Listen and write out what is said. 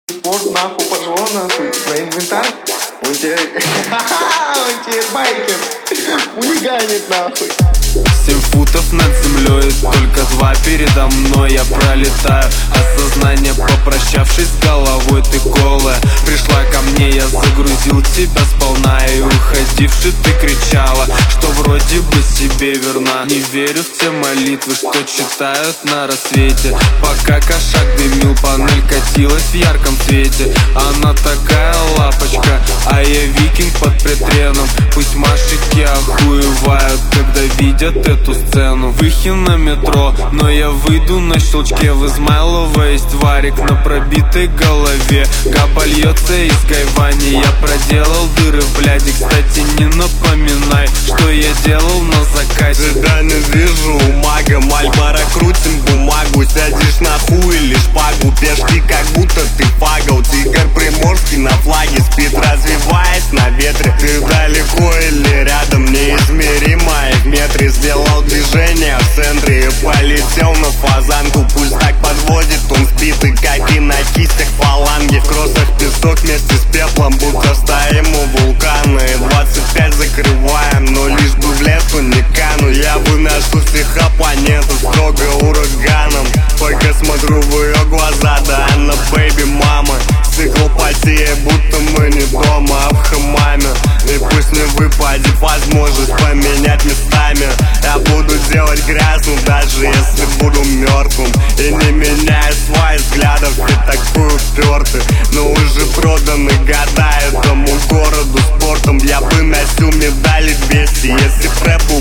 Спорт нахуй пошло нахуй на инвентарь. Он тебе... Он тебе байкер хулиганит нахуй. 7 футов над землей, только 2 передо мной. Я пролетаю осознание, попрощавшись с головой. Ты голая пришла ко мне, я загрузил тебя сполна. И уходивши ты кричала, что вроде бы себе верна. Не верю в те молитвы, что читают на рассвете. Пока кошак дымил, панель катилась в ярком свете. Она такая лапочка, а я викинг под притреном. Пусть машики охуевают, когда видят эту сцену. Выхи на метро, но я выйду на щелчке. В Измайлово есть варик на пробитой голове. Габа льется из гайвани, я проделал дыры в бляде. Кстати, не напоминай, что я делал на закате. Да не вижу у мага, Мальборо крутим бумагу. Сядешь на хуй или шпагу, пешки как будто ты фагал. Тигр приморский на флаге спит, развиваясь на ветре. Ты далеко или рядом, неизмеримая в метре. Сделал движение в центре и полетел на фазанку. Пусть так подводит, он спит, и как и на кистях фаланги. В кроссах песок вместе с пеплом, будто стоим у вулкана. И 25 закрываем, но лишь бы в лету не кану. Я выношу всех оппонентов строго ураганом. Только смотрю в ее глаза, да она бэйби мама. Цикл потеет, будто мы не дома, а в хамаме. И пусть не выпадет возможность поменять местами. Я буду делать грязно, даже если буду мертвым. И не меняя своих взглядов, ты такой упертый. Но уже проданы года этому городу спортом. Я бы носил медали 200, если б рэп